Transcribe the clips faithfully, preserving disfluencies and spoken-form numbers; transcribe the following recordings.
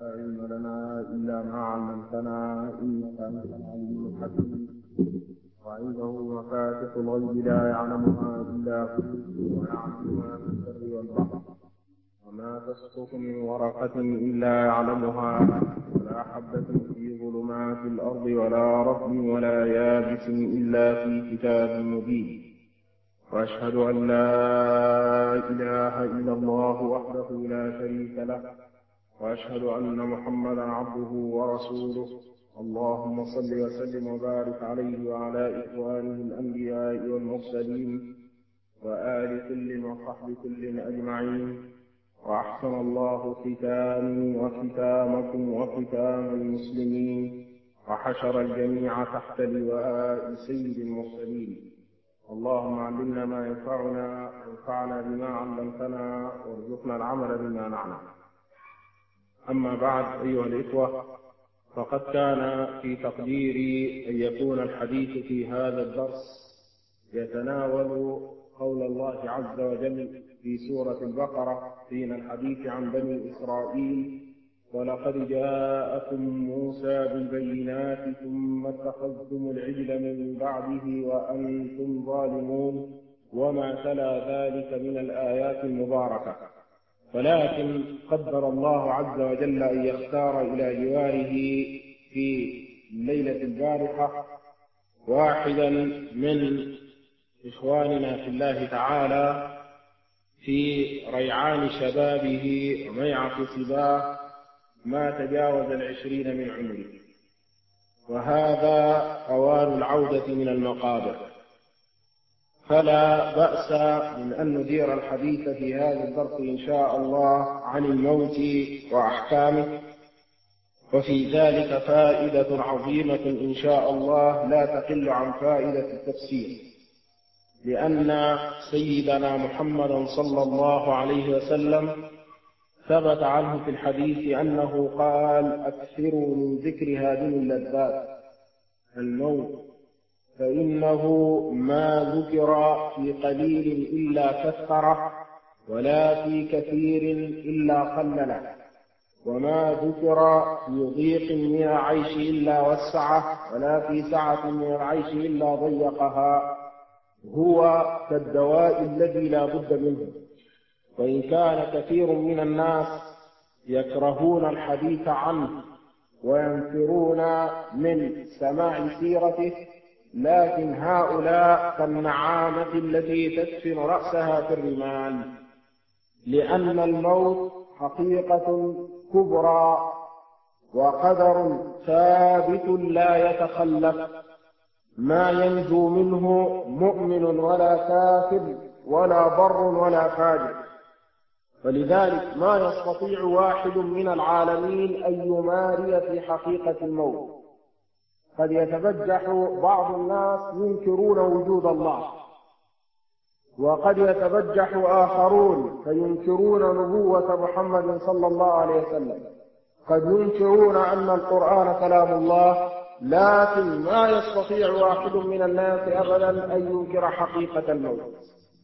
علم لنا إلا ما علمتنا إنك أنت العليم الحكيم. وعنده مفاتح الغيب لا يعلمها إلا هو ويعلم ما في البر والبحر وما تسقط من ورقة إلا يعلمها ولا حبة في ظلمات الأرض ولا رطب ولا يابس إلا في كتاب مبين. وأشهد أن لا إله إلا الله وحده لا شريك له وأشهد أن محمدا عبده ورسوله. اللهم صل وسلم وبارك عليه وعلى إخوانه الأنبياء والمرسلين وآل كل وصحب كل أجمعين. وأحسن الله ختامي وختامكم وختام المسلمين وحشر الجميع تحت لواء سيد المرسلين. اللهم علمنا ما ينفعنا وانفعنا بما علمتنا وارزقنا العمل بما نعلم. أما بعد، أيها الإخوة، فقد كان في تقديري أن يكون الحديث في هذا الدرس يتناول قول الله عز وجل في سورة البقرة حين الحديث عن بني إسرائيل: ولقد جاءكم موسى بالبينات ثم اتخذتم العجل من بعده وأنتم ظالمون، وما تلا ذلك من الآيات المباركة. ولكن قدر الله عز وجل أن يختار إلى جواره في الليلة البارحة واحدا من إخواننا في الله تعالى في ريعان شبابه وميعة صباه ما تجاوز العشرين من عمره، وهذا أوان العودة من المقابر. فلا بأس من أن ندير الحديث في هذا الدرس إن شاء الله عن الموت وأحكامه، وفي ذلك فائدة عظيمة إن شاء الله لا تقل عن فائدة التفسير، لأن سيدنا محمدا صلى الله عليه وسلم ثبت عنه في الحديث أنه قال: أكثروا من ذكر هذه اللذات الموت، فإنه ما ذكر في قليل إلا كثره، ولا في كثير إلا قلله، وما ذكر في ضيق من العيش إلا وسعه، ولا في سعة من العيش إلا ضيقها. هو كالدواء الذي لا بد منه. وإن كان كثير من الناس يكرهون الحديث عنه وينفرون من سماع سيرته، لكن هؤلاء كالنعامة التي تدفن رأسها في الرمال، لأن الموت حقيقة كبرى وقدر ثابت لا يتخلف، ما ينجو منه مؤمن ولا كافر ولا بر ولا فاجر. فلذلك ما يستطيع واحد من العالمين أن يماري في حقيقة الموت. قد يتبجح بعض الناس ينكرون وجود الله، وقد يتبجح آخرون فينكرون نبوة محمد صلى الله عليه وسلم، قد ينكرون أن القرآن كلام الله، لكن ما يستطيع واحد من الناس أبدا أن ينكر حقيقة الموت،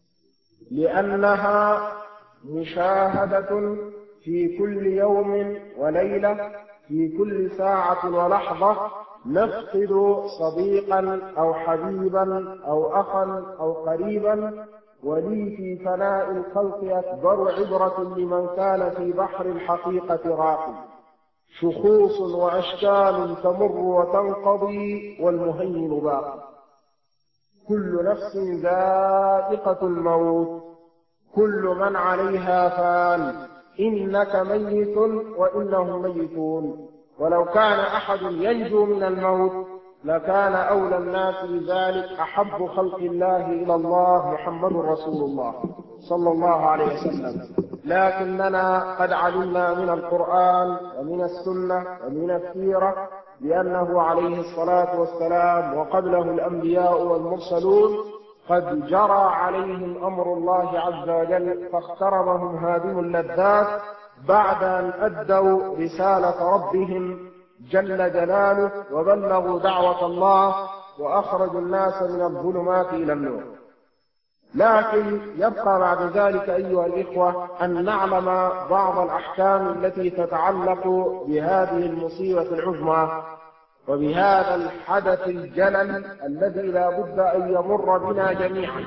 لأنها مشاهدة في كل يوم وليلة، في كل ساعة ولحظة نفقد صديقا أو حبيبا أو أخا أو قريبا. ولي في فناء الخلق أكبر عبرة لمن كان في بحر الحقيقة راقي. شخوص وأشكال تمر وتنقضي والمهيمن باقي. كل نفس ذائقة الموت، كل من عليها فان، إنك ميت وإنهم ميتون. ولو كان أحد ينجو من الموت لكان أولى الناس بذلك أحب خلق الله إلى الله محمد رسول الله صلى الله عليه وسلم. لكننا قد علمنا من القرآن ومن السنة ومن السيرة بأنه عليه الصلاة والسلام وقبله الأنبياء والمرسلون قد جرى عليهم أمر الله عز وجل، فاخترمهم هذه اللذات بعد أن أدوا رسالة ربهم جل جلاله وبلغوا دعوة الله وأخرجوا الناس من الظلمات إلى النور. لكن يبقى بعد ذلك أيها الإخوة أن نعلم بعض الأحكام التي تتعلق بهذه المصيبة العظمى وبهذا الحدث الجلل الذي لا بد أن يمر بنا جميعا.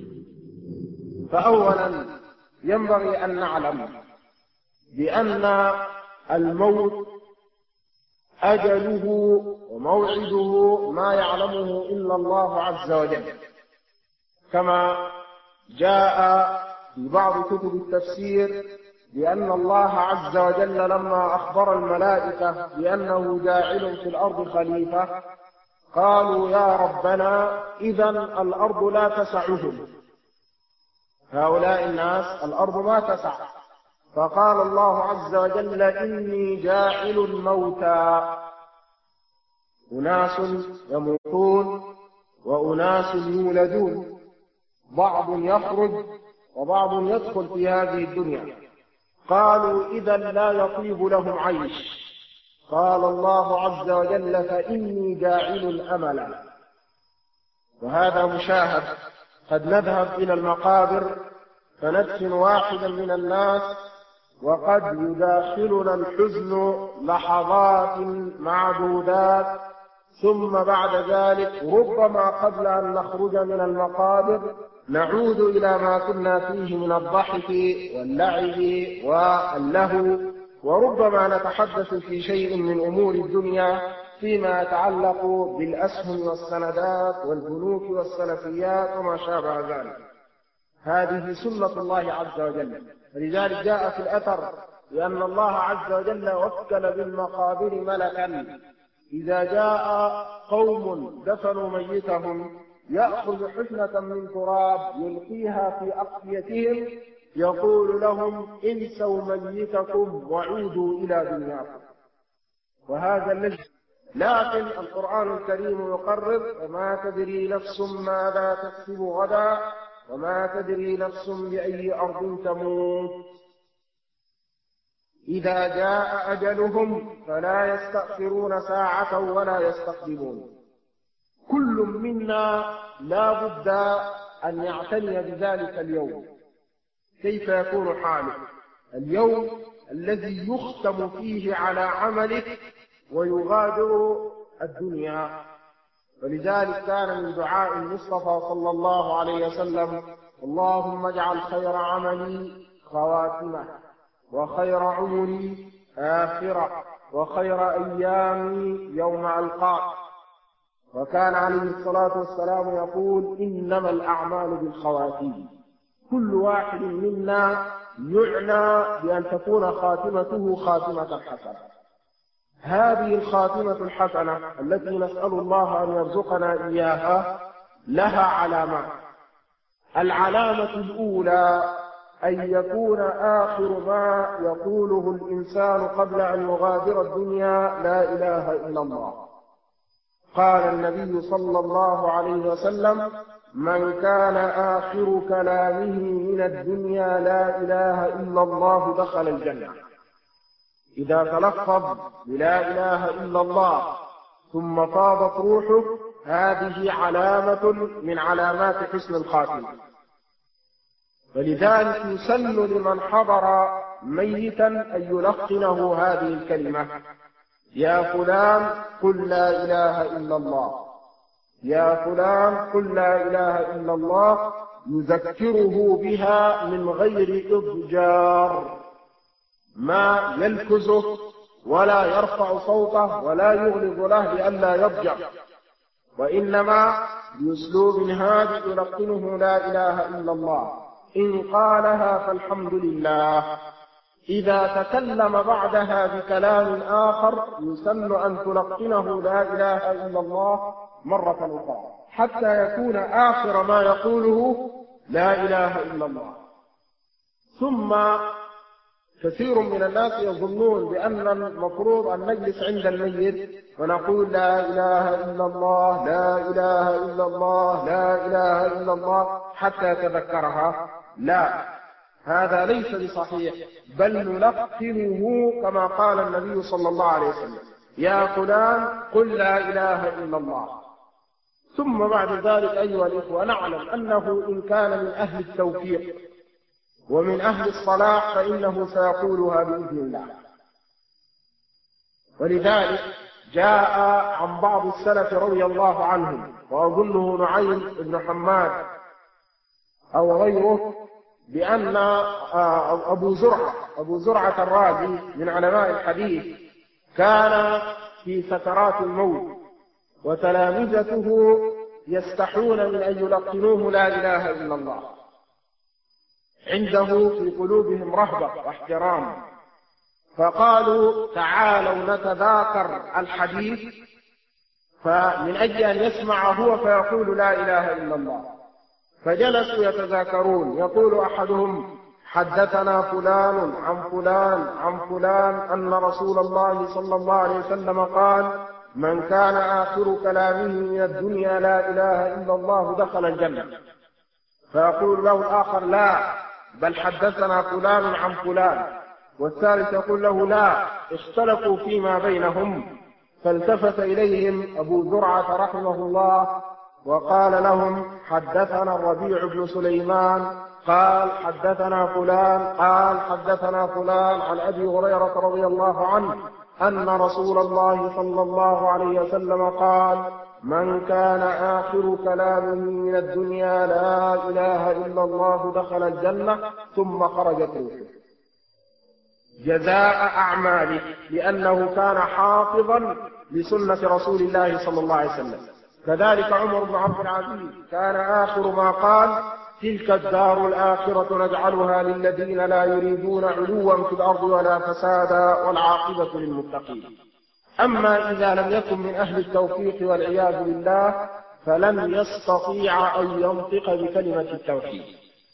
فأولا ينبغي أن نعلم بأن الموت أجله وموعده ما يعلمه إلا الله عز وجل، كما جاء في بعض كتب التفسير بأن الله عز وجل لما أخبر الملائكة بأنه جاعل في الأرض خليفة قالوا يا ربنا إذن الأرض لا تسعهم، هؤلاء الناس الأرض ما تسع، فقال الله عز وجل إني جاعل موتى، أناس يموتون وأناس يولدون، بعض يخرج وبعض يدخل في هذه الدنيا. قالوا إذا لا يطيب لهم عيش، قال الله عز وجل فإني جاعل أملا. وهذا مشاهد، قد نذهب إلى المقابر فندفن واحدا من الناس وقد يداخلنا الحزن لحظات معدودات، ثم بعد ذلك ربما قبل أن نخرج من المقابر نعود إلى ما كنا فيه من الضحك واللعب واللهو، وربما نتحدث في شيء من أمور الدنيا فيما يتعلق بالأسهم والسندات والبنوك والسلفيات وما شابه ذلك. هذه سنة الله عز وجل، ولذلك جاء في الأثر لأن الله عز وجل وكل بالمقابر ملكا إذا جاء قوم دفنوا ميتهم يأخذ حفنة من تراب يلقيها في أقفيتهم يقول لهم انسوا ميتكم وعودوا إلى دنياكم. وهذا الذي، لكن القرآن الكريم يقرر وما تدري نفس ماذا تكسب غدا وما تدري نفس بأي أرض تموت، إذا جاء أجلهم فلا يستأخرون ساعة ولا يستقدمون. كل منا لا بد أن يعتني بذلك اليوم. كيف يكون حاله؟ اليوم الذي يختم فيه على عملك ويغادر الدنيا. ولذلك كان من دعاء المصطفى صلى الله عليه وسلم اللهم اجعل خير عملي خواتمه وخير عمري آخرة وخير أيامي يوم ألقاك. وكان عليه الصلاة والسلام يقول إنما الأعمال بالخواتيم. كل واحد منا يعنى بأن تكون خاتمته خاتمة حسنة. هذه الخاتمة الحسنة التي نسأل الله أن يرزقنا إياها لها علامات. العلامة الأولى أن يكون آخر ما يقوله الإنسان قبل أن يغادر الدنيا لا إله إلا الله. قال النبي صلى الله عليه وسلم من كان آخر كلامه من الدنيا لا إله إلا الله دخل الجنة. إذا تلفظ بلا إله إلا الله ثم فاضت روحه هذه علامة من علامات حسن الخاتمة. ولذلك يسن لمن حضر ميتا أن يلقنه هذه الكلمة يا فلان قل لا إله إلا الله، يا فلان قل لا إله إلا الله، يذكره بها من غير إضجار، ما يلكزه ولا يرفع صوته ولا يغلظ له لئلا يضجر، وإنما بأسلوب هادئ يلقنه لا إله إلا الله. إن قالها فالحمد لله. إذا تكلم بعدها بكلام آخر يسن أن تلقنه لا إله إلا الله مرة أخرى حتى يكون آخر ما يقوله لا إله إلا الله. ثم كثير من الناس يظنون بأن المفروض أن نجلس عند الميت ونقول لا إله إلا الله لا إله إلا الله لا إله إلا الله حتى يتذكرها. لا، هذا ليس بصحيح، بل نلقنه كما قال النبي صلى الله عليه وسلم يا فلان قل لا إله إلا الله. ثم بعد ذلك أيها الإخوة نعلم أنه إن كان من أهل التوفيق ومن أهل الصلاح فإنه سيقولها بإذن الله. ولذلك جاء عن بعض السلف رضي الله عنهم، وأظنه نعيم بن حماد أو غيره، بأن أبو زرعة أبو زرعة الرازي من علماء الحديث كان في سكرات الموت، وتلامذته يستحون من أن يلقنوه لا إله إلا الله، عنده في قلوبهم رهبة واحترام، فقالوا تعالوا نتذاكر الحديث، فمن أجل أن يسمع هو فيقول لا إله إلا الله. فجلسوا يتذاكرون، يقول أحدهم حدثنا فلان عن فلان عن فلان أن رسول الله صلى الله عليه وسلم قال من كان آخر كلامه من الدنيا لا إله إلا الله دخل الجنة. فيقول له الآخر لا، بل حدثنا فلان عن فلان، والثالث يقول له لا، اختلفوا فيما بينهم. فالتفت إليهم أبو زرعة رحمه الله وقال لهم حدثنا الربيع بن سليمان قال حدثنا فلان قال حدثنا فلان عن أبي هريرة رضي الله عنه أن رسول الله صلى الله عليه وسلم قال من كان آخر كلامه من الدنيا لا إله إلا الله دخل الجنة، ثم خرجت روحه جزاء أعماله، لأنه كان حافظا لسنة رسول الله صلى الله عليه وسلم. كذلك عمر بن عبد العزيز كان آخر ما قال تلك الدار الآخرة نجعلها للذين لا يريدون علوا في الأرض ولا فسادا والعاقبة للمتقين. أما إذا لم يكن من أهل التوفيق والعياذ بالله فلن يستطيع أن ينطق بكلمة التوحيد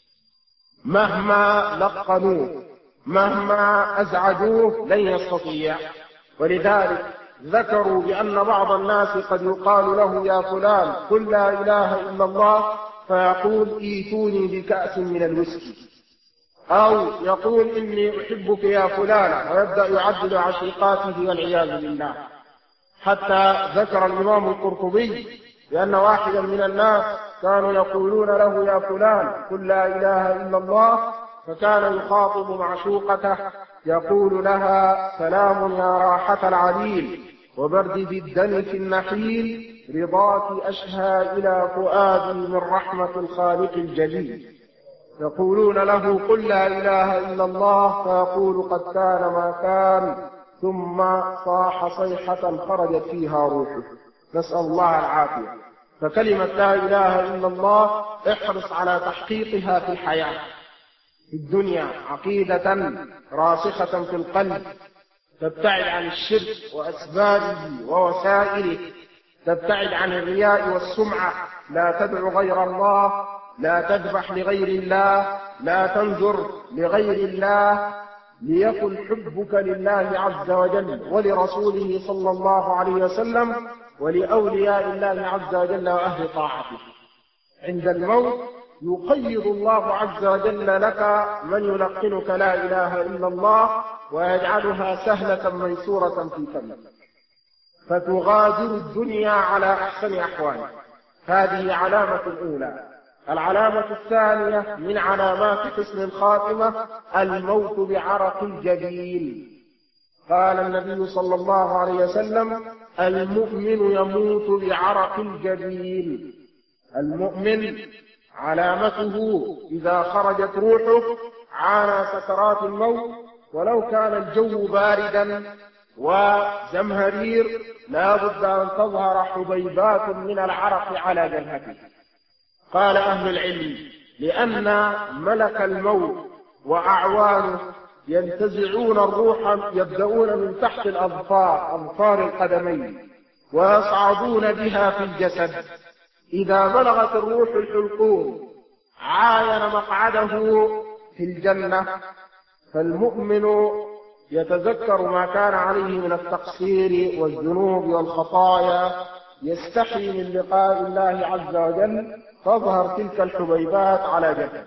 مهما لقنوه مهما أزعجوه لن يستطيع. ولذلك ذكروا بأن بعض الناس قد يقال له يا فلان قل لا إله إلا الله، فيقول ايتوني بكأس من الويسكي، أو يقول إني أحبك يا فلان، ويبدأ يعدل عشيقاته والعياذ بالله. حتى ذكر الإمام القرطبي بأن واحدا من الناس كانوا يقولون له يا فلان قل لا إله إلا الله، فكان يخاطب معشوقته يقول لها سلام يا راحة العليل وبرد ذي الدم في النحيل، رضاك أشهى إلى فؤادي من رحمة الخالق الجليل. يقولون له قل لا إله إلا الله، فيقول قد كان ما كان، ثم صاح صيحة خرجت فيها روحه، نسأل الله العافية. فكلمة لا إله إلا الله احرص على تحقيقها في الحياة في الدنيا عقيدة راسخة في القلب، تبتعد عن الشرك وأسبابه ووسائله، تبتعد عن الرياء والسمعة، لا تدعو غير الله، لا تذبح لغير الله، لا تنذر لغير الله، ليكن حبك لله عز وجل ولرسوله صلى الله عليه وسلم ولأولياء الله عز وجل وأهل طاعته. عند الموت يقيض الله عز وجل لك من يلقنك لا إله إلا الله ويجعلها سهلة ميسورة في فمك، فتغادر الدنيا على أحسن أحوالك. هذه علامة أولى. العلامة الثانية من علامات حسن الخاتمة الموت بعرق الجبين. قال النبي صلى الله عليه وسلم المؤمن يموت بعرق الجبين. المؤمن علامته إذا خرجت روحه عانى سكرات الموت، ولو كان الجو باردا وزمهرير لا بد أن تظهر حبيبات من العرق على جبهته. قال أهل العلم لأن ملك الموت وأعوانه ينتزعون الروح، يبدأون من تحت الأظفار أظفار القدمين ويصعدون بها في الجسد. إذا بلغت الروح الحلقوم عاين مقعده في الجنة، فالمؤمن يتذكر ما كان عليه من التقصير والذنوب والخطايا، يستحي من لقاء الله عز وجل، تظهر تلك الحبيبات على جبهته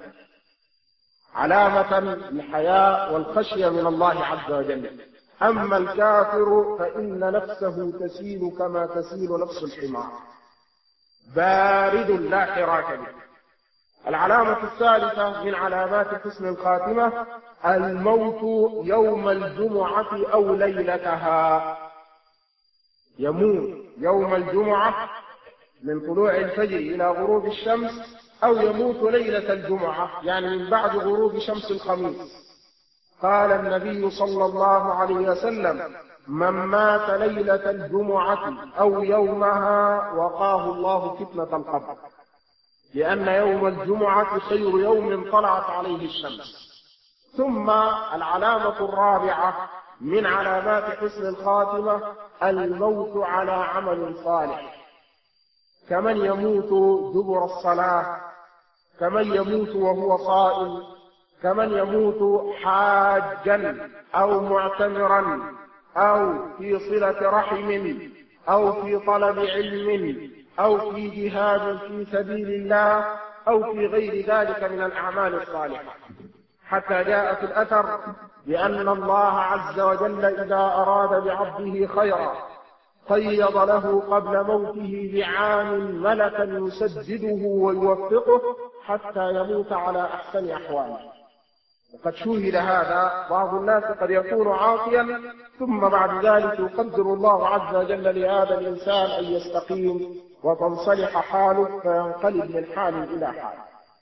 علامة الحياء والخشية من الله عز وجل. أما الكافر فإن نفسه تسيل كما تسيل نفس الحمار، بارد لا حراك به. العلامة الثالثة من علامات حسن الخاتمة الموت يوم الجمعة أو ليلتها. يموت يوم الجمعة من طلوع الفجر إلى غروب الشمس، أو يموت ليلة الجمعة يعني من بعد غروب شمس الخميس. قال النبي صلى الله عليه وسلم: من مات ليلة الجمعة أو يومها وقاه الله فتنة القبر، لأن يوم الجمعة خير يوم طلعت عليه الشمس. ثم العلامة الرابعة من علامات حسن الخاتمة الموت على عمل صالح، كمن يموت دبر الصلاة، كمن يموت وهو صائم، كمن يموت حاجا أو معتمرا أو في صلة رحم أو في طلب علم أو في جهاد في سبيل الله أو في غير ذلك من الأعمال الصالحة. حتى جاء في الأثر بأن الله عز وجل إذا أراد بعبده خيرا قيض له قبل موته بعام ملكا يسدده ويوفقه حتى يموت على أحسن أحواله. وقد شوهد هذا، بعض الناس قد يكون عاصيا ثم بعد ذلك يقدر الله عز وجل لهذا الإنسان أن يستقيم وتنصلح حاله فينقلب من حال إلى حال،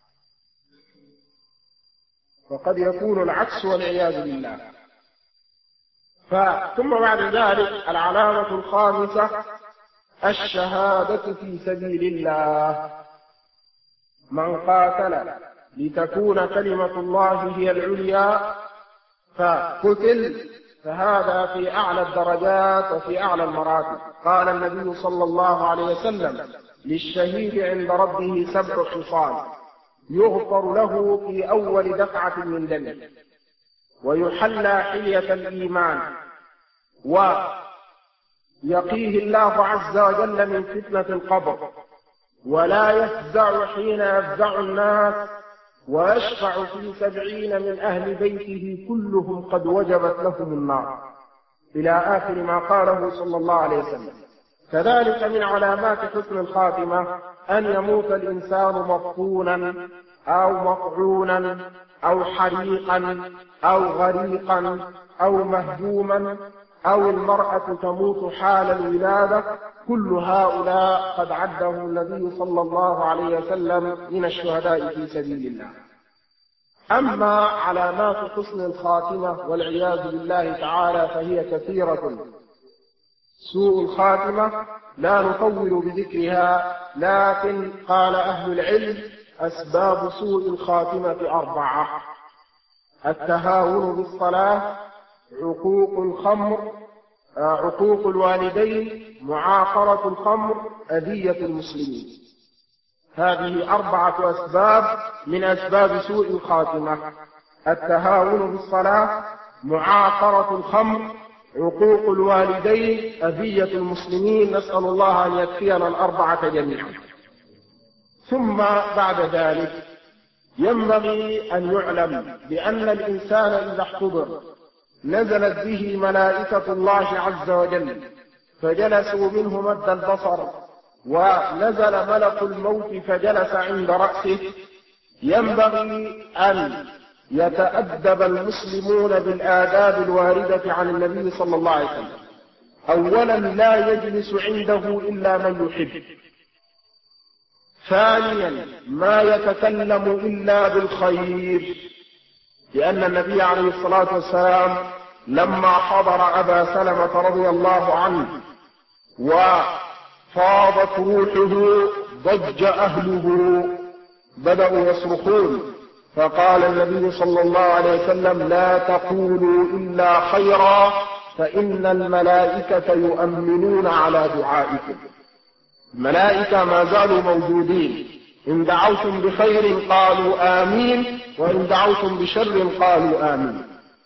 وقد يكون العكس والعياذ بالله. ثم بعد ذلك العلامة الخامسة الشهادة في سبيل الله. من قاتل لتكون كلمة الله هي العليا فقتل فهذا في أعلى الدرجات وفي أعلى المراتب. قال النبي صلى الله عليه وسلم: للشهيد عند ربه سبع خصال: يغفر له في أول دفعة من دمه، ويحلى حلية الإيمان، ويقيه الله عز وجل من فتنة القبر، ولا يفزع حين يفزع الناس، ويشفع في سبعين من أهل بيته كلهم قد وجبت لهم النار، إلى آخر ما قاله صلى الله عليه وسلم. كذلك من علامات حسن الخاتمة أن يموت الإنسان مطحونا أو مطعونا أو حريقا أو غريقا أو مهدوما، أو المرأة تموت حال الولادة. كل هؤلاء قد عده النبي صلى الله عليه وسلم من الشهداء في سبيل الله. أما علامات حسن الخاتمة والعياذ بالله تعالى فهي كثيرة. سوء الخاتمة لا نطول بذكرها، لكن قال أهل العلم: أسباب سوء الخاتمة أربعة: التهاون بالصلاة، عقوق الخمر، عقوق الوالدين، معاقرة الخمر، أذية المسلمين. هذه أربعة أسباب من أسباب سوء الخاتمة: التهاون بالصلاة، معاقرة الخمر، عقوق الوالدين، أذية المسلمين. نسأل الله أن يكفينا الأربعة جميعا. ثم بعد ذلك ينبغي أن يعلم بأن الإنسان إذا احتضر نزلت به ملائكة الله عز وجل فجلسوا منه مد البصر، ونزل ملك الموت فجلس عند رأسه. ينبغي أن يتأدب المسلمون بالآداب الواردة عن النبي صلى الله عليه وسلم. أولا لا يجلس عنده إلا من يحب. ثانيا ما يتكلم إلا بالخير، لأن النبي عليه الصلاة والسلام لما حضر أبا سلمة رضي الله عنه وفاضت روحه ضج أهله، بدأوا يصرخون، فقال النبي صلى الله عليه وسلم: لا تقولوا إلا خيرا فإن الملائكة يؤمنون على دعائكم. الملائكة ما زالوا موجودين، إن دعوتم بخير قالوا آمين، وإن دعوتم بشر قالوا آمين.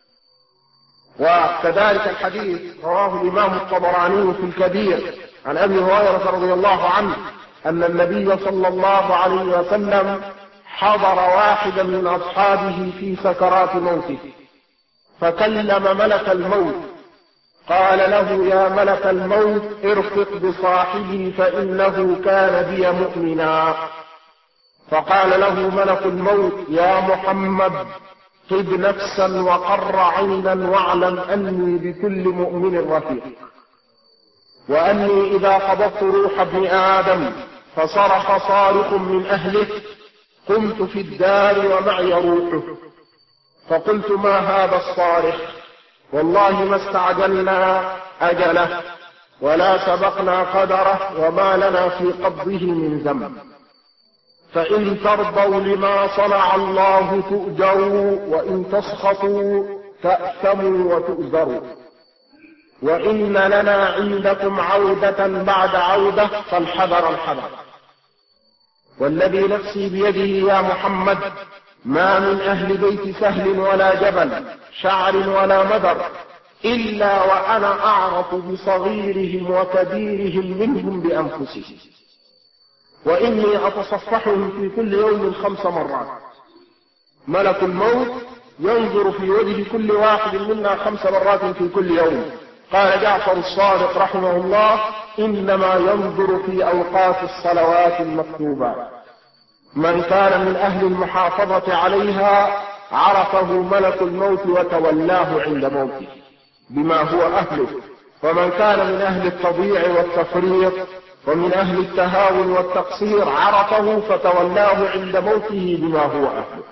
وكذلك الحديث رواه الإمام الطبراني في الكبير عن أبي هريرة رضي الله عنه أن النبي صلى الله عليه وسلم حضر واحدا من أصحابه في سكرات موته، فكلم ملك الموت قال له: يا ملك الموت ارفق بصاحبي فإنه كان بي مؤمنا. فقال له ملك الموت: يا محمد طب نفسا وقر عينا واعلم أني بكل مؤمن رفيق، وأني إذا قبضت روح ابن آدم فصرخ صارخ من أهله قمت في الدار ومعي روحه. فقلت: ما هذا الصارخ؟ والله ما استعجلنا أجله ولا سبقنا قدره وما لنا في قبضه من ذنب، فإن ترضوا لما صنع الله تؤجروا، وإن تسخطوا تأثموا وتؤذروا، وإن لنا عندكم عودة بعد عودة فالحذر الحذر. والذي نفسي بيده يا محمد ما من أهل بيت سهل ولا جبل شعر ولا مدر إلا وأنا أعرف بصغيرهم وكبيرهم منهم بأنفسهم، وإني أتصفحهم في كل يوم خمس مرات. ملك الموت ينظر في وجه كل واحد منا خمس مرات في كل يوم. قال جعفر الصادق رحمه الله: إنما ينظر في أوقات الصلوات المكتوبات. من كان من أهل المحافظة عليها عرفه ملك الموت وتولاه عند موته بما هو أهله، ومن كان من أهل التضييع والتفريط ومن أهل التهاون والتقصير عرفه فتولاه عند موته بما هو أهله.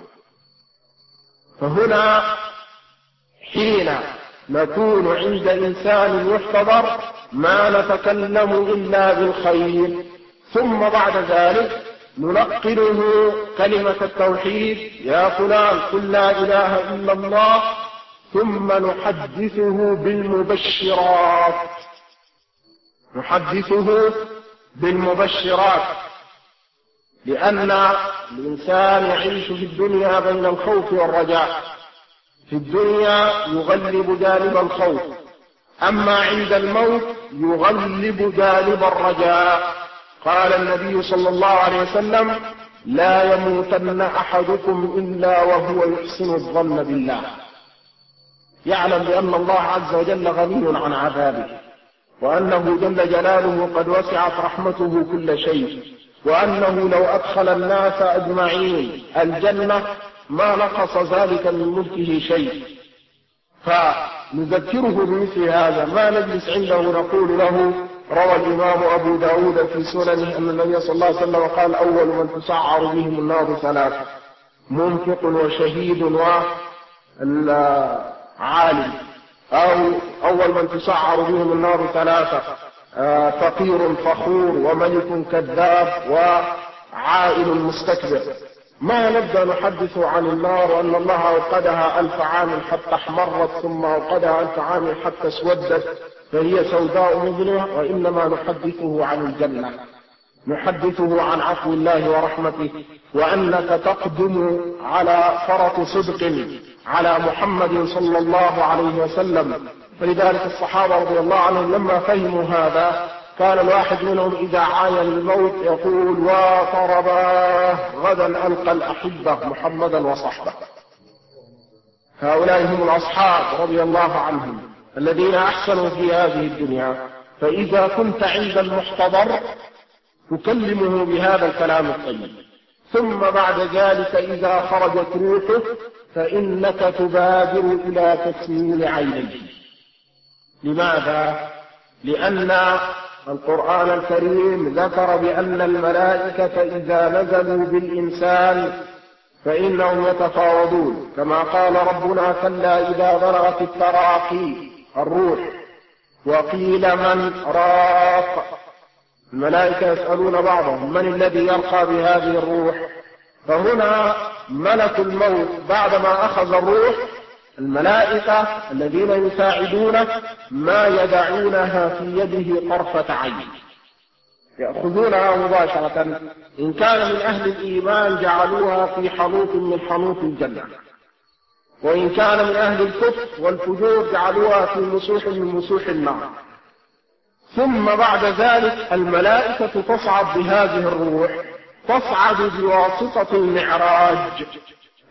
فهنا حين نكون عند إنسان يحتضر ما نتكلم إلا بالخير، ثم بعد ذلك نلقنه كلمة التوحيد: يا فلان قل لا إله إلا الله، ثم نحدثه بالمبشرات نحدثه بالمبشرات لأن الإنسان يعيش في الدنيا بين الخوف والرجاء. في الدنيا يغلب جانب الخوف، أما عند الموت يغلب جانب الرجاء. قال النبي صلى الله عليه وسلم: لا يموتن أحدكم إلا وهو يحسن الظن بالله، يعلم بأن الله عز وجل غني عن عذابه، وأنه جل جلاله قد وسعت رحمته كل شيء، وأنه لو أدخل الناس أجمعين الجنة ما نقص ذلك من ملكه شيء. فنذكره بمثل هذا، ما نجلس عنده نقول له: روى الإمام أبو داود في سننه أن النبي صلى الله عليه وسلم قال: أول من تسعر بهم النار ثلاثة: منفق وشهيد وعالم. أو أول من تسعر بهم النار ثلاثة: فقير فخور وملك كذاب وعائل مستكبر. ما نبدأ نحدث عن النار وأن الله أوقدها ألف عام حتى احمرت، ثم أوقدها ألف عام حتى اسودت فهي سوداء مظلمة، وإنما نحدثه عن الجنة، نحدثه عن عفو الله ورحمته، وأنك تقدم على فرط صدق على محمد صلى الله عليه وسلم. فلذلك الصحابة رضي الله عنهم لما فهموا هذا كان الواحد منهم إذا عاين الموت يقول: وطرباه غدا ألقى الأحبة محمدا وصحبه. هؤلاء هم الأصحاب رضي الله عنهم الذين أحسنوا في هذه الدنيا. فإذا كنت عند المحتضر تكلمه بهذا الكلام الطيب، ثم بعد ذلك إذا خرجت روحه فإنك تبادر إلى تسميل عينيه. لماذا؟ لأن القرآن الكريم ذكر بأن الملائكة إذا نزلوا بالإنسان فإنهم يتفاوضون، كما قال ربنا: كلا إذا بلغت التراقي الروح وقيل من راق. الملائكة يسألون بعضهم: من الذي يرقى بهذه الروح؟ فهنا ملك الموت بعدما أخذ الروح الملائكة الذين يساعدونه ما يدعونها في يده طرفة عين، يأخذونها مباشرة. إن كان من أهل الإيمان جعلوها في حنوط من حنوط الجنة، وإن كان من أهل الكفر والفجور جعلوها في مسوح من مسوح النار. ثم بعد ذلك الملائكة تصعد بهذه الروح، تصعد بواسطة المعراج،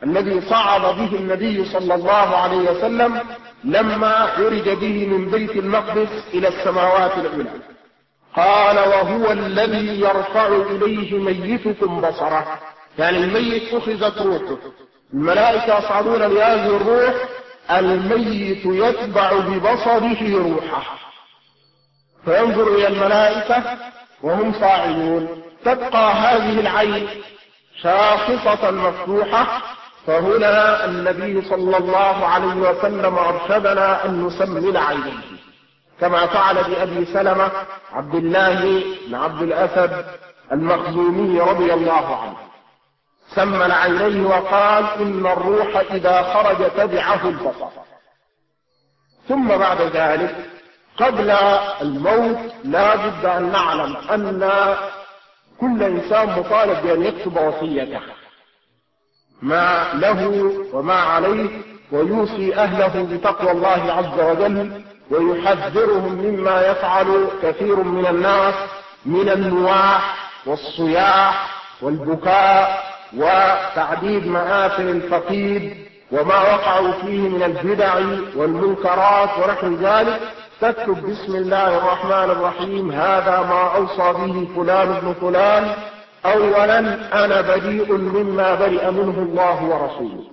الذي صعد به النبي صلى الله عليه وسلم لما عرج به من بيت المقدس إلى السماوات العلى. قال: وهو الذي يرفع إليه ميتكم بصره، يعني الميت أخذت روحه، الملائكة يصعدون لهذه الروح، الميت يتبع ببصره روحه، فينظر إلى الملائكة وهم صاعدون، تبقى هذه العين شاخصة مفتوحة. فهنا النبي صلى الله عليه وسلم أرشدنا أن نسمي العينين، كما فعل بأبي سلمة عبد الله بن عبد الأسد المخزومي رضي الله عنه، سمى العينين وقال: إن الروح إذا خرج تبعه البصر. ثم بعد ذلك قبل الموت لا بد أن نعلم أن كل إنسان مطالب بأن يكتب وصيته، ما له وما عليه، ويوصي أهله بتقوى الله عز وجل، ويحذرهم مما يفعل كثير من الناس من النواح والصياح والبكاء وتعديد مآثر الفقيد وما وقعوا فيه من البدع والمنكرات ونحو ذلك. تكتب: بسم الله الرحمن الرحيم، هذا ما أوصى به فلان ابن فلان، أولا أنا بريء مما برئ منه الله ورسوله،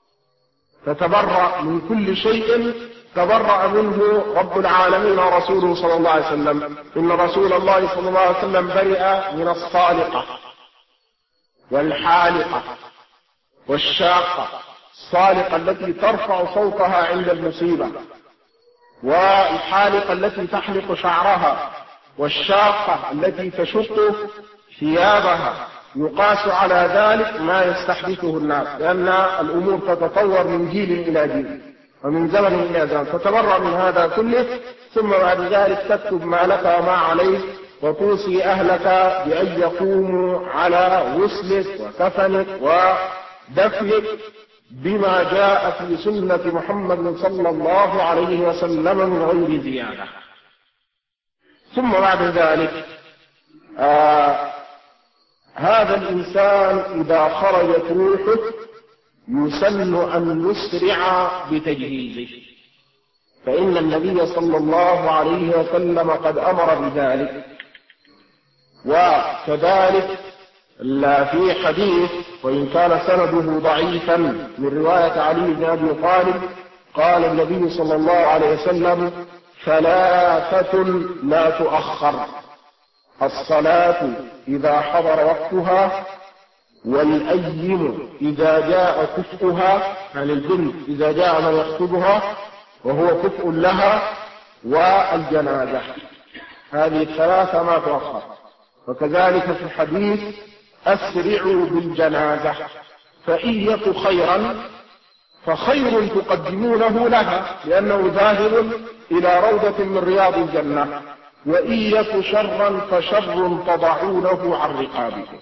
فتبرأ من كل شيء تبرأ منه رب العالمين ورسوله صلى الله عليه وسلم. إن رسول الله صلى الله عليه وسلم برئ من الصالقة والحالقة والشاقة. الصالقة التي ترفع صوتها عند المصيبة، والحالقة التي تحلق شعرها، والشاقة التي تشق ثيابها. يقاس على ذلك ما يستحدثه الناس، لأن الأمور تتطور من جيل إلى جيل ومن زمن إلى زمن، فتبرأ من هذا كله. ثم بعد ذلك تكتب ما لك وما عليك، وتوصي أهلك بأن يقوموا على غسلك وكفنك ودفنك بما جاء في سنة محمد صلى الله عليه وسلم من غير زيادة. ثم بعد ذلك آه هذا الإنسان إذا خرجت روحه يسن أن يسرع بتجهيزه، فإن النبي صلى الله عليه وسلم قد أمر بذلك. وكذلك في حديث وإن كان سنده ضعيفا من رواية علي بن أبي طالب قال النبي صلى الله عليه وسلم: ثلاثة لا تؤخر: الصلاة إذا حضر وقتها، والأيم إذا جاء كفؤها، يعني البنت إذا جاء من يخطبها وهو كفء لها، والجنازة. هذه الثلاثة ما تؤخر. وكذلك في الحديث: أسرعوا بالجنازة، فإن يك خيرا فخير تقدمونه لها لأنه ذاهب إلى روضة من رياض الجنة، وإن يك شرا فشر تضعونه عن رقابكم.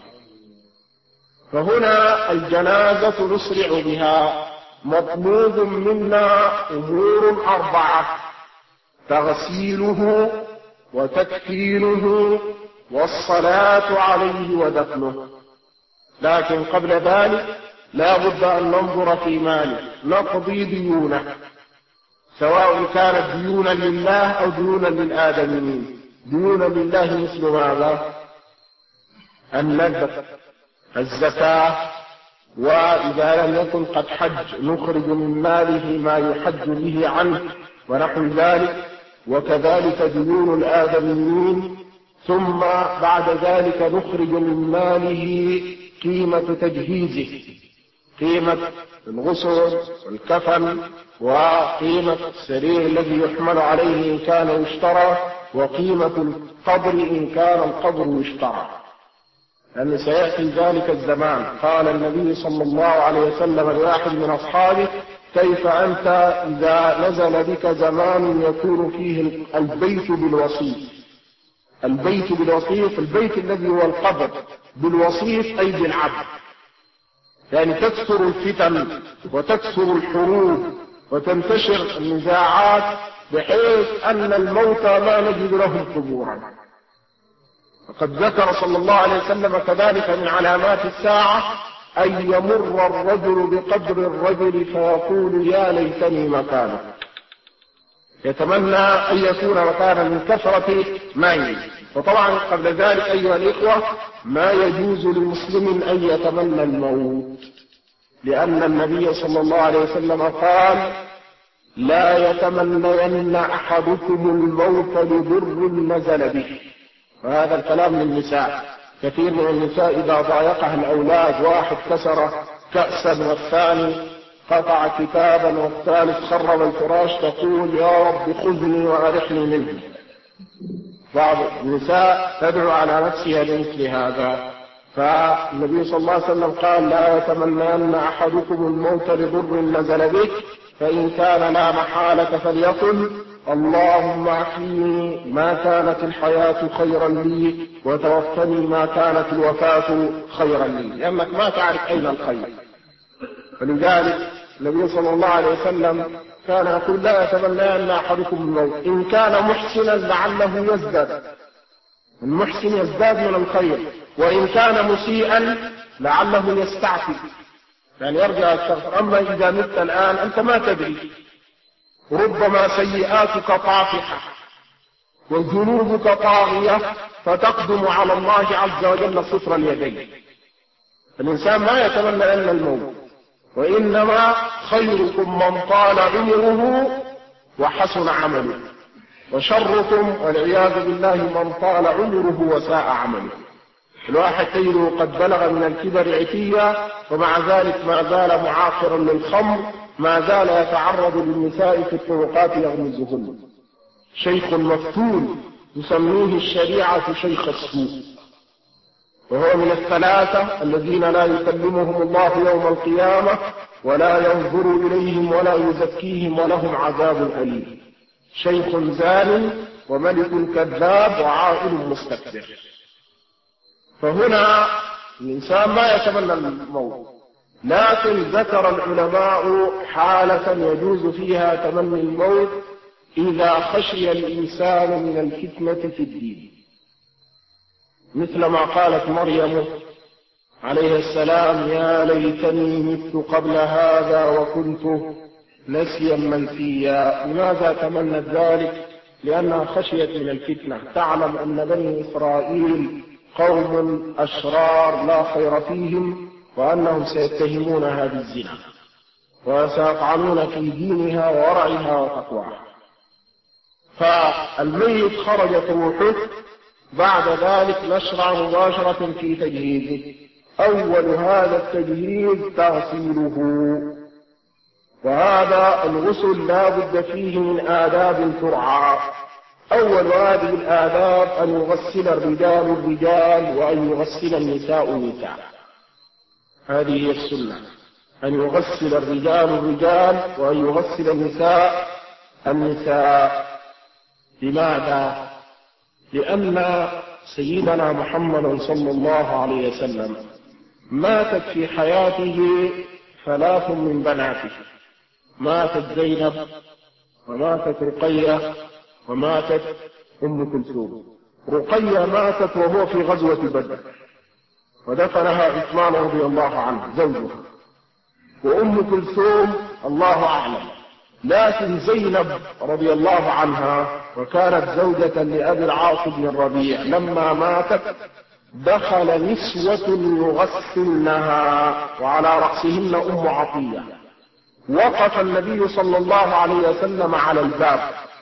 فهنا الجنازة نسرع بها. مطلوب منا أمور أربعة: تغسيله وتكفينه والصلاة عليه ودفنه. لكن قبل ذلك لا بد أن ننظر في ماله، نقضي ديونه، سواء كانت ديونا لله أو ديونا للآدميين. ديونا لله مثل ماذا؟ النذر، الزكاة، وإذا لم يكن قد حج نخرج من ماله ما يحج به عنه ونحو ذلك، وكذلك ديون الآدميين. ثم بعد ذلك نخرج من ماله قيمة تجهيزه، قيمة الغسل والكفن، وقيمة السرير الذي يحمل عليه إن كان يشترى، وقيمة القبر إن كان القبر يشترى، لأن سيأتي ذلك الزمان. قال النبي صلى الله عليه وسلم لواحد من أصحابه: كيف أنت إذا نزل بك زمان يكون فيه البيت بالوصيف؟ البيت بالوصيف، البيت الذي هو القبر، بالوصيف أي بالعبد، يعني تكثر الفتن وتكثر الحروب وتنتشر النزاعات بحيث أن الموتى ما نجد لهم قبورا. وقد ذكر صلى الله عليه وسلم كذلك من علامات الساعة أن يمر الرجل بقبر الرجل فيقول يا ليتني مكانه، يتمنى أن يكون مكانا من كثرة ماله. وطبعا قبل ذلك أيها الإخوة ما يجوز لمسلم أن يتمنى الموت، لأن النبي صلى الله عليه وسلم قال لا يتمنين أحدكم الموت لضر نزل به. وهذا الكلام للنساء، كثير من النساء إذا ضايقها الأولاد، واحد كسر كأسا والثاني قطع كتابا والثالث خرب الفراش، تقول يا رب خذني وأرحني منه. بعض النساء تدعو على نفسها لمثل هذا. فالنبي صلى الله عليه وسلم قال لا يتمنين أحدكم الموت لضر نزل به، فإن كان لا محالة فليقل اللهم أحيني ما كانت الحياة خيرا لي وتوفني ما كانت الوفاة خيرا لي، لأنك ما تعرف أين الخير. فلذلك النبي صلى الله عليه وسلم كان يقول لا يتمنين أحدكم الموت، إن كان محسنا لعله يزداد، المحسن يزداد من الخير، وإن كان مسيئا لعله يستعفي، يعني يرجع يستغفر. أما إذا مت الآن أنت ما تدري، ربما سيئاتك طافحة وذنوبك طاغية فتقدم على الله عز وجل صفر اليدين. الإنسان ما يتمنى إلا الموت، وإنما خيركم من طال عمره وحسن عمله، وشركم والعياذ بالله من طال عمره وساء عمله. الواحد تجده قد بلغ من الكبر عتيا ومع ذلك ما زال معاقرا للخمر، ما زال يتعرض للنساء في الطرقات يغمزهن. شيخ مفتون يسميه الشريعة شيخ السوء، وهو من الثلاثة الذين لا يكلمهم الله يوم القيامة ولا ينظر إليهم ولا يزكيهم ولهم عذاب أليم. شيخ زان وملك كذاب وعائل مستكبر. فهنا الإنسان ما يتمنى الموت، لكن ذكر العلماء حالة يجوز فيها تمني الموت إذا خشي الإنسان من الفتنة في الدين، مثل ما قالت مريم عليه السلام يا ليتني مت قبل هذا وكنت نسيا منسيا. لماذا تمنت ذلك؟ لأنها خشيت من الفتنة، تعلم أن بني إسرائيل قوم أشرار لا خير فيهم، وأنهم سيتهمونها بالزنا وسيطعنون في دينها وورعها وتقواها. فالميت خرجت روحه، بعد ذلك نشرع مباشرة في تجهيزه. أول هذا التجهيز تغسيله، وهذا الغسل لا بد فيه من آداب ترعى. أول هذه الآداب أن يغسل الرجال الرجال وأن يغسل النساء النساء. هذه هي السنة، أن يغسل الرجال الرجال وأن يغسل النساء النساء. لماذا؟ لأن سيدنا محمد صلى الله عليه وسلم ماتت في حياته ثلاث من بناته، ماتت زينب وماتت رقية وماتت أم كلثوم. رقية ماتت وهو في غزوة بدر ودفنها عثمان رضي الله عنه زوجها، وأم كلثوم الله أعلم. لكن زينب رضي الله عنها وكانت زوجة لأبي العاص بن الربيع لما ماتت دخل نسوة يغسلنها وعلى رأسهن أم عطية. وقف النبي صلى الله عليه وسلم على الباب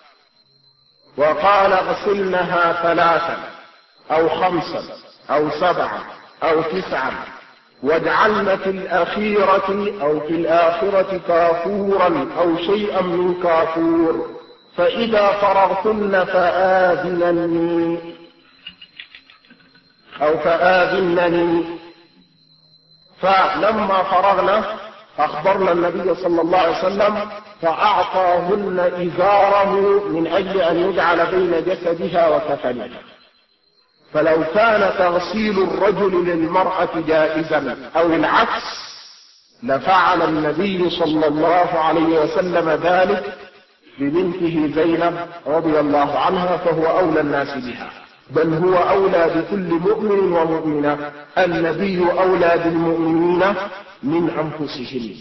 وقال غسلنها ثلاثا أو خمسا أو سبعا أو تسعا واجعلن في الأخيرة أو في الآخرة كافورا أو شيئا من كافور، فإذا فرغتن فآذنني أو فآذنني. فلما فرغنا أخبرنا النبي صلى الله عليه وسلم فأعطاهن إزاره من أجل أن يجعل بين جسدها وكفنها. فلو كان تغسيل الرجل للمرأة جائزا أو العكس لفعل النبي صلى الله عليه وسلم ذلك ببنته زينب رضي الله عنها، فهو أولى الناس بها. بل هو أولى بكل مؤمن ومؤمنة. النبي أولى بالمؤمنين من أنفسهم.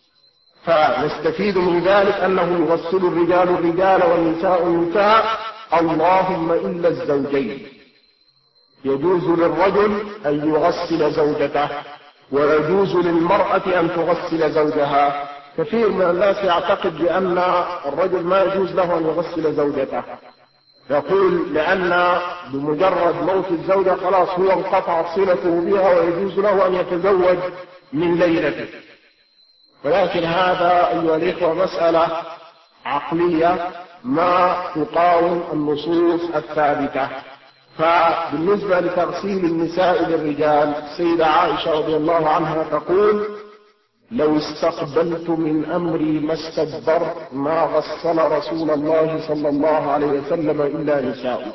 فنستفيد من ذلك أنه يغسل الرجال الرجال والنساء النساء، اللهم إلا الزوجين. يجوز للرجل أن يغسل زوجته، ويجوز للمرأة أن تغسل زوجها. كثير من الناس يعتقد بأن الرجل ما يجوز له أن يغسل زوجته، يقول لأن بمجرد موت الزوجة خلاص هو انقطعت صلته بها ويجوز له أن يتزوج من ليلته. ولكن هذا أيها الإخوة مسألة عقلية ما تقاوم النصوص الثابتة. فبالنسبة لتغسيل النساء للرجال، السيدة عائشة رضي الله عنها تقول: لو استقبلت من أمري ما استدبرت ما غسل رسول الله صلى الله عليه وسلم إلا نساء.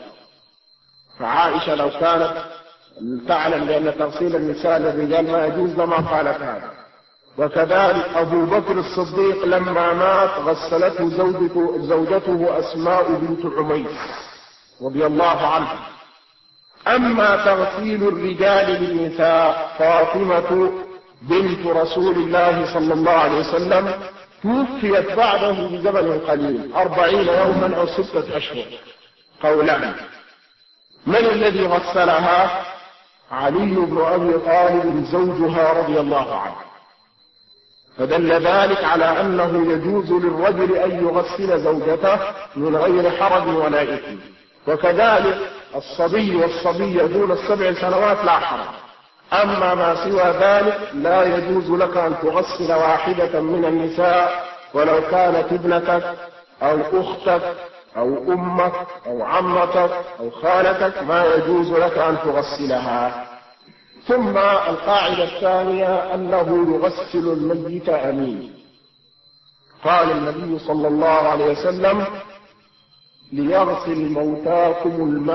فعائشة لو كانت تعلم بأن تغسيل النساء للرجال ما يجوز لما قالت هذا. وكذلك أبو بكر الصديق لما مات غسلته زوجته, زوجته أسماء بنت عميس رضي الله عنها. أما تغسيل الرجال للنساء، فاطمة بنت رسول الله صلى الله عليه وسلم توفيت بعده بزمن قليل، أربعين يوما أو ستة أشهر قولان. من الذي غسلها؟ علي بن أبي طالب زوجها رضي الله عنه. فدل ذلك على أنه يجوز للرجل أن يغسل زوجته من غير حرج ولا إثم. وكذلك الصبي والصبية دون السبع سنوات لا حرج. أما ما سوى ذلك لا يجوز لك أن تغسل واحدة من النساء ولو كانت ابنتك أو أختك أو أمك أو عمتك أو خالتك، ما يجوز لك أن تغسلها. ثم القاعدة الثانية أنه يغسل الميت أمين. قال النبي صلى الله عليه وسلم: ليغسل موتاكم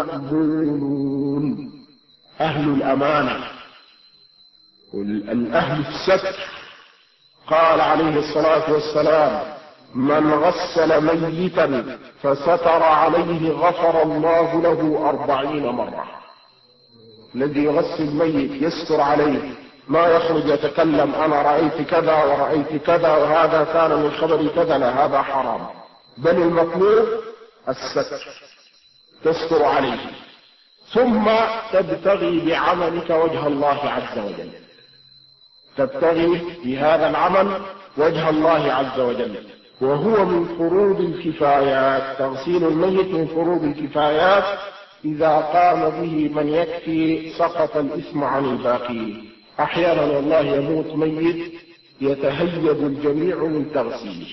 المأمونون، أهل الأمانة والأهل الستر. قال عليه الصلاة والسلام: من غسل ميتا فستر عليه غفر الله له أربعين مرة. الذي يغسل ميت يستر عليه، ما يخرج يتكلم أنا رأيت كذا ورأيت كذا وهذا كان من خبر كذا، لا، هذا حرام. بل المطلوب الستر، تستر عليه. ثم تبتغي بعملك وجه الله عز وجل، تبتغي بهذا العمل وجه الله عز وجل، وهو من فروض الكفايات. تغسيل الميت من فروض الكفايات، إذا قام به من يكفي سقط الإثم عن الباقين. أحيانا والله يموت ميت يتهيب الجميع من تغسيله،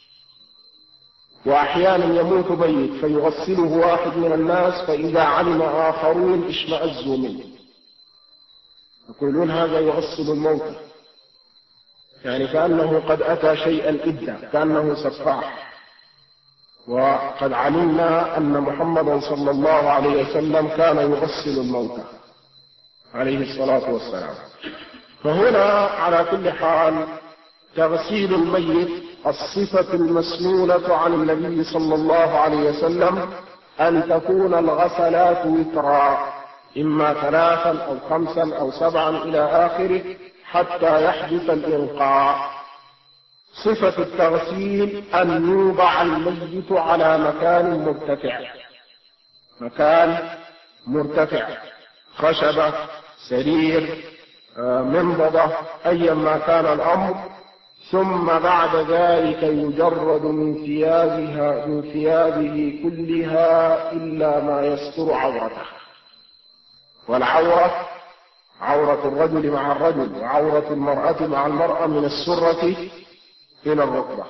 وأحيانا يموت ميت فيغسله واحد من الناس، فإذا علم آخرون اشمأزوا منه، يقولون هذا يغسل الموتى، يعني كأنه قد أتى شيئا إدا، كأنه سفاح. وقد علمنا أن محمدا صلى الله عليه وسلم كان يغسل الموتى عليه الصلاة والسلام. فهنا على كل حال تغسيل الميت الصفة المسنونة عن النبي صلى الله عليه وسلم أن تكون الغسلات وترا، إما ثلاثا أو خمسا أو سبعا إلى آخره، حتى يحدث الإنقاء. صفة التغسيل أن يوضع الميت على مكان مرتفع، مكان مرتفع، خشبة، سرير، منضدة، أيا ما كان الأمر. ثم بعد ذلك يجرد من ثيابها من ثيابه كلها إلا ما يستر عورته. والعورة عورة الرجل مع الرجل، وعورة المرأة مع المرأة من السرة إلى الركبة.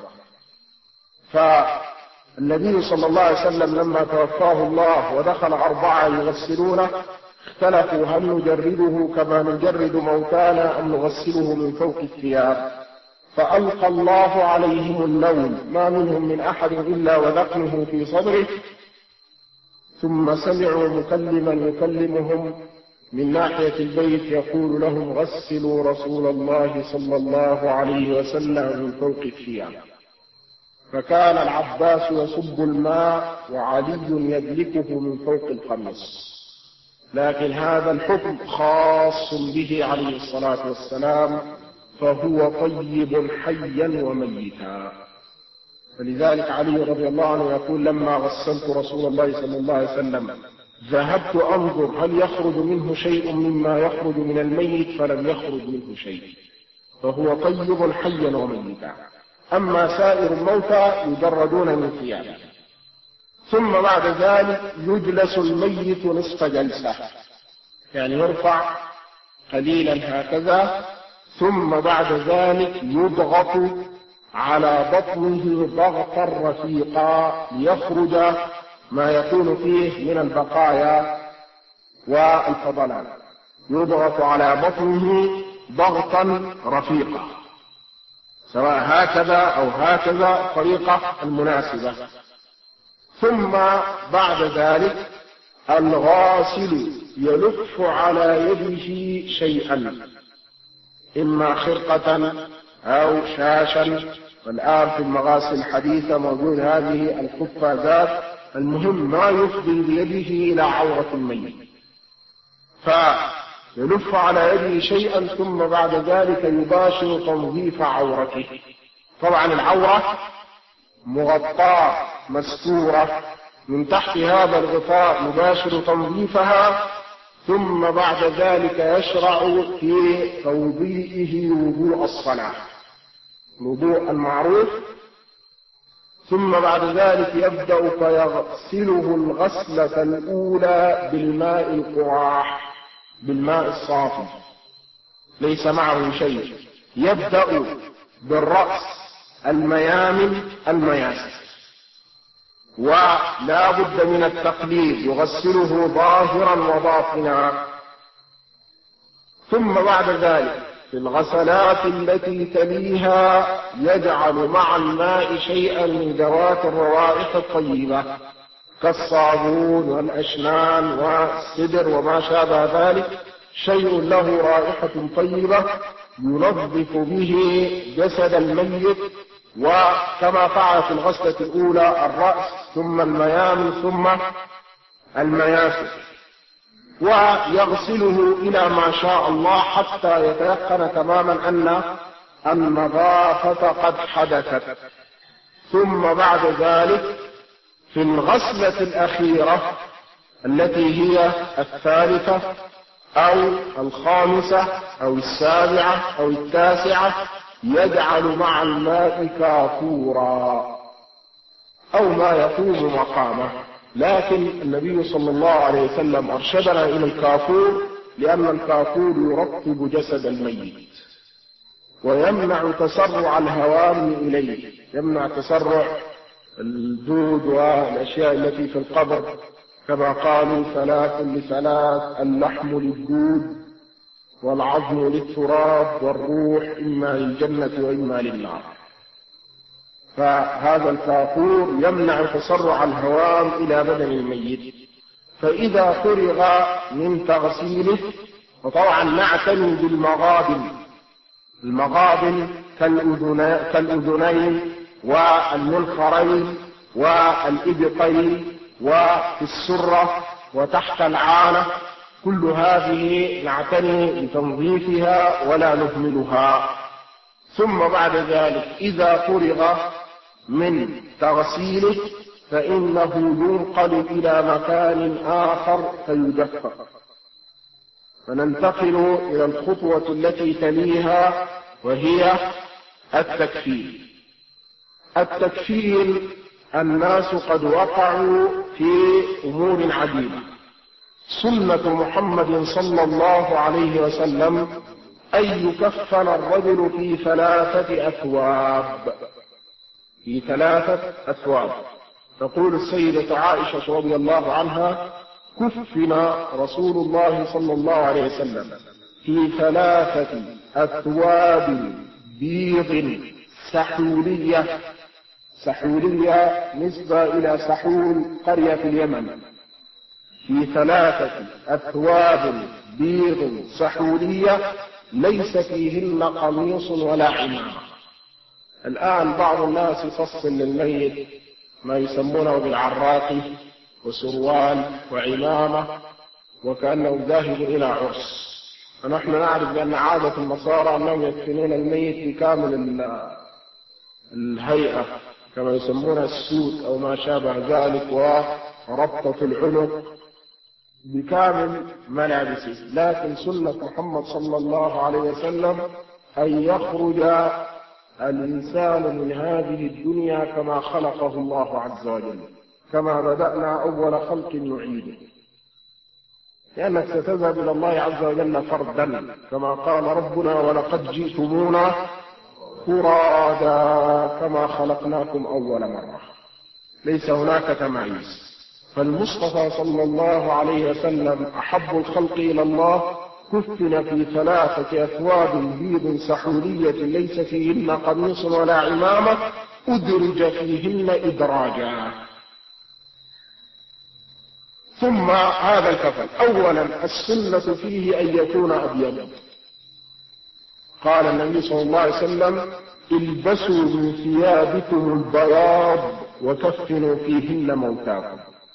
فالنبي صلى الله عليه وسلم لما توفاه الله ودخل أربعة يغسلونه، اختلفوا هل نجرده كما نجرد موتانا أم نغسله من فوق الثياب. فألقى الله عليهم النوم، ما منهم من أحد إلا وذقنه في صدره. ثم سمعوا مكلما يكلمهم من ناحية البيت يقول لهم: غسلوا رسول الله صلى الله عليه وسلم من فوق الثياب. فكان العباس يصب الماء وعلي يدلكه من فوق القميص. لكن هذا الحكم خاص به عليه الصلاة والسلام، فهو طيب حيا وميتا. فلذلك علي رضي الله عنه يقول: لما غسلت رسول الله صلى الله عليه وسلم ذهبت أنظر هل يخرج منه شيء مما يخرج من الميت، فلم يخرج منه شيء، فهو طيب حيا وميتا. أما سائر الموتى يجردون من ثيابه. ثم بعد ذلك يجلس الميت نصف جلسة، يعني يرفع قليلا هكذا، ثم بعد ذلك يضغط على بطنه ضغطا رفيقا ليخرج ما يكون فيه من البقايا والفضلات. يضغط على بطنه ضغطا رفيقا، سواء هكذا أو هكذا، الطريقة المناسبة. ثم بعد ذلك الغاسل يلف على يده شيئا، إما خرقة أو شاشا، والآن في المغاسل الحديثة موجود هذه القفازات، المهم ما يفضي بيده إلى عورة الميت، فيلف على يده شيئا، ثم بعد ذلك يباشر تنظيف عورته. طبعا العورة مغطاة مستورة، من تحت هذا الغطاء يباشر تنظيفها، ثم بعد ذلك يشرع في توضيئه وضوء الصلاة، الوضوء المعروف. ثم بعد ذلك يبدأ فيغسله الغسلة الأولى بالماء القراح، بالماء الصافي، ليس معه شيء. يبدأ بالرأس، الميامن، المياسر، ولا بد من التقليد، يغسله ظاهرا وباطنا. ثم بعد ذلك في الغسلات التي تليها يجعل مع الماء شيئا من ذوات الروائح الطيبة كالصابون والأشنان والسدر وما شابه ذلك، شيء له رائحة طيبة ينظف به جسد الميت، وكما فعل في الغسلة الأولى الرأس ثم الميامن ثم المياسر، ويغسله إلى ما شاء الله حتى يتيقن تماما أن النظافة قد حدثت. ثم بعد ذلك في الغسلة الأخيرة التي هي الثالثة أو الخامسة أو السابعة أو التاسعة يجعل مع الماء كافورا أو ما يقوم مقامه. لكن النبي صلى الله عليه وسلم أرشدنا إلى الكافور، لأن الكافور يرطب جسد الميت ويمنع تسرع الهوام إليه، يمنع تسرع الدود والأشياء التي في القبر، كما قالوا: ثلاث لثلاث، اللحم للدود والعظم للتراب والروح إما للجنة وإما للنار. فهذا الكافور يمنع تسرع الهوام إلى بدن الميت. فإذا فرغ من تغسيله، وطبعا نعتني بالمغابن، المغابن كالأذنين والمنخرين والإبطين وفي السرة وتحت العانة، كل هذه نعتني بتنظيفها ولا نهملها. ثم بعد ذلك إذا فرغ من تغسيله فإنه ينقل إلى مكان آخر فيدفق. فننتقل إلى الخطوة التي تليها، وهي التكفين. التكفين الناس قد وقعوا في أمور عديدة. سنة محمد صلى الله عليه وسلم أن يكفن الرجل في ثلاثة أثواب، في ثلاثة أثواب. تقول السيدة عائشة رضي الله عنها: كفن رسول الله صلى الله عليه وسلم في ثلاثة أثواب بيض سحولية، سحولية نسبة إلى سحول قرية في اليمن، في ثلاثة أثواب بيض سحولية ليس فيهن قميص ولا عمامة. الآن بعض الناس يفصل للميت ما يسمونه بالعراقي وسروال وعمامة وكأنه ذاهب إلى عرس. فنحن نعرف بأن عادة النصارى أنهم يدفنون الميت بكامل الهيئة كما يسمون السود أو ما شابه ذلك، وربطة العنق بكامل ملابسه. لكن سنة محمد صلى الله عليه وسلم أن يخرج الإنسان من هذه الدنيا كما خلقه الله عز وجل، كما بدأنا أول خلق نعيده، لأنك ستذهب إلى الله عز وجل فردا كما قال ربنا ولقد جئتمونا فرادا كما خلقناكم أول مرة. ليس هناك تمييز. فالمصطفى صلى الله عليه وسلم أحب الخلق إلى الله كفن في ثلاثة أثواب بيض سحولية ليس فيهن قميص ولا عمامة أدرج فيهن إدراجا. ثم هذا الكفن أولا السنة فيه أن يكون أبيض. قال النبي صلى الله عليه وسلم البسوا من ثيابكم البياض وكفنوا فيهن موتاكم.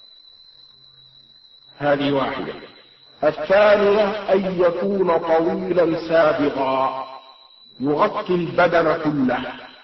هذه واحدة. الثانية أن يكون طويلا سابغا يغطي البدن كله،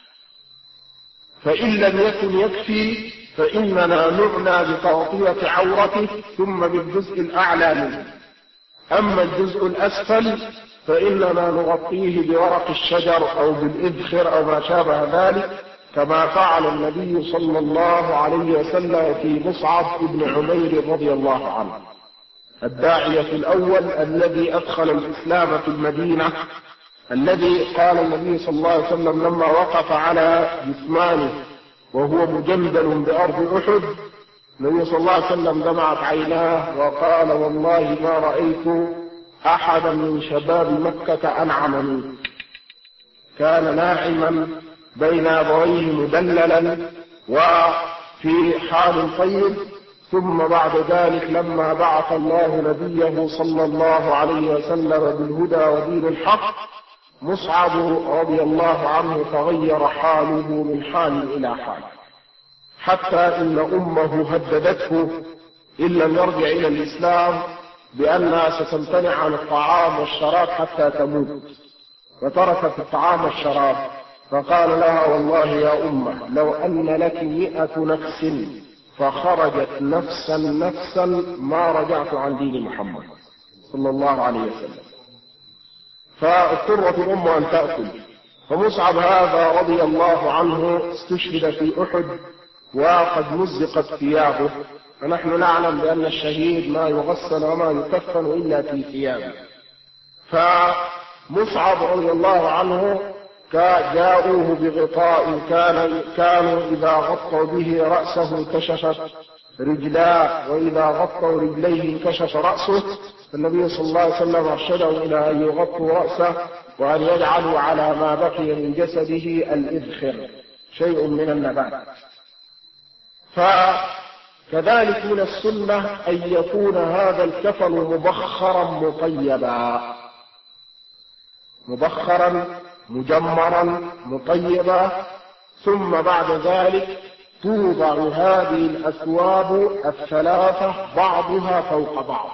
فإن لم يكن يكفي فإننا نعنى بتغطية عورته ثم بالجزء الأعلى منه. أما الجزء الأسفل فإننا نغطيه بورق الشجر أو بالإذخر أو ما شابه ذلك، كما فعل النبي صلى الله عليه وسلم في مصعب بن عمير رضي الله عنه، الداعية الأول الذي أدخل الإسلام في المدينة، الذي قال النبي صلى الله عليه وسلم لما وقف على جثمانه وهو مجندل بأرض أحد، النبي صلى الله عليه وسلم دمعت عيناه وقال والله ما رأيت أحدا من شباب مكة أنعم منه. كان ناعما بين أبويه مدللا وفي حال طيب. ثم بعد ذلك لما بعث الله نبيه صلى الله عليه وسلم بالهدى ودين الحق مصعب رضي الله عنه تغير حاله من حال إلى حال، حتى إن أمه هددته إن لم يرجع إلى الإسلام بأنها ستمتنع عن الطعام والشراب حتى تموت، وتركت الطعام والشراب. فقال لها والله يا أمه لو أن لك مئة نفس فخرجت نفسا نفسا ما رجعت عن دين محمد صلى الله عليه وسلم. فاضطرت الأم أن تأكل. فمصعب هذا رضي الله عنه استشهد في أحد وقد مزقت ثيابه، فنحن نعلم بأن الشهيد ما يغسل وما يكفن إلا في ثيابه. فمصعب رضي الله عنه جاءوه بغطاء كان كانوا إذا غطوا به رأسه انكشفت رجلاه، وإذا غطوا رجليه انكشف رأسه. فالنبي صلى الله عليه وسلم أرشدهم إلى أن يغطوا رأسه وأن يجعلوا على ما بقي من جسده الإذخر، شيء من النبات. فكذلك من السنة أن يكون هذا الكفن مبخرا مطيبا، مبخرا مجمرا مطيبا. ثم بعد ذلك توضع هذه الأثواب الثلاثة بعضها فوق بعض،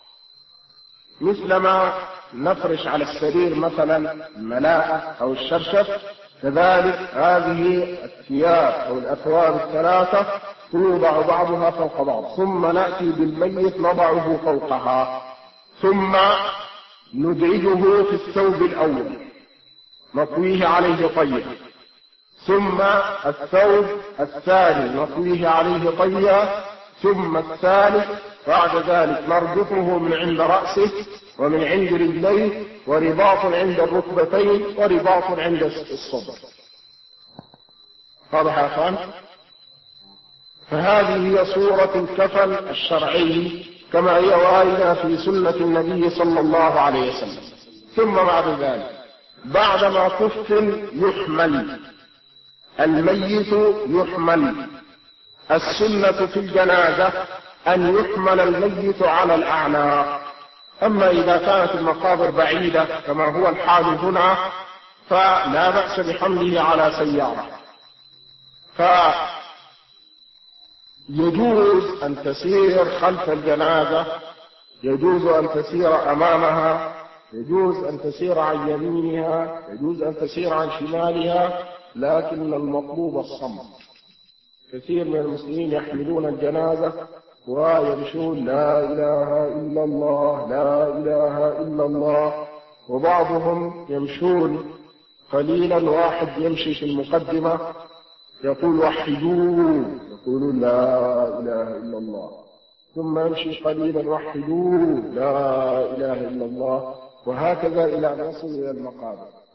مثلما نفرش على السرير مثلا الملاءة أو الشرشف، كذلك هذه الثياب أو الأثواب الثلاثة توضع بعضها فوق بعض، ثم نأتي بالميت نضعه فوقها، ثم ندعجه في الثوب الأول نطويه عليه طيا، ثم الثوب الثاني نطويه عليه طيا، ثم الثالث. بعد ذلك نربطه من عند رأسه ومن عند رجليه، ورباط عند الركبتين ورباط عند الصدر. واضح يا اخوان؟ فهذه هي صورة الكفن الشرعي كما هي واردة في سنة النبي صلى الله عليه وسلم. ثم بعد ذلك بعدما كفن يحمل الميت، يحمل. السنة في الجنازة أن يحمل الميت على الأعناق. أما إذا كانت المقابر بعيدة كما هو الحال هنا فلا بأس بحمله على سيارة. فيجوز أن تسير خلف الجنازة يجوز أن تسير أمامها، يجوز أن تسير عن يمينها، يجوز أن تسير عن شمالها، لكن المطلوب الصمت. كثير من المسلمين يحملون الجنازة ويمشون لا إله إلا الله لا إله إلا الله، وبعضهم يمشون قليلا، واحد يمشي في المقدمة يقول وحدوه، يقول لا إله إلا الله، ثم يمشي قليلا وحدوه لا إله إلا الله، وهكذا إلى أن يصل إلى المقابر.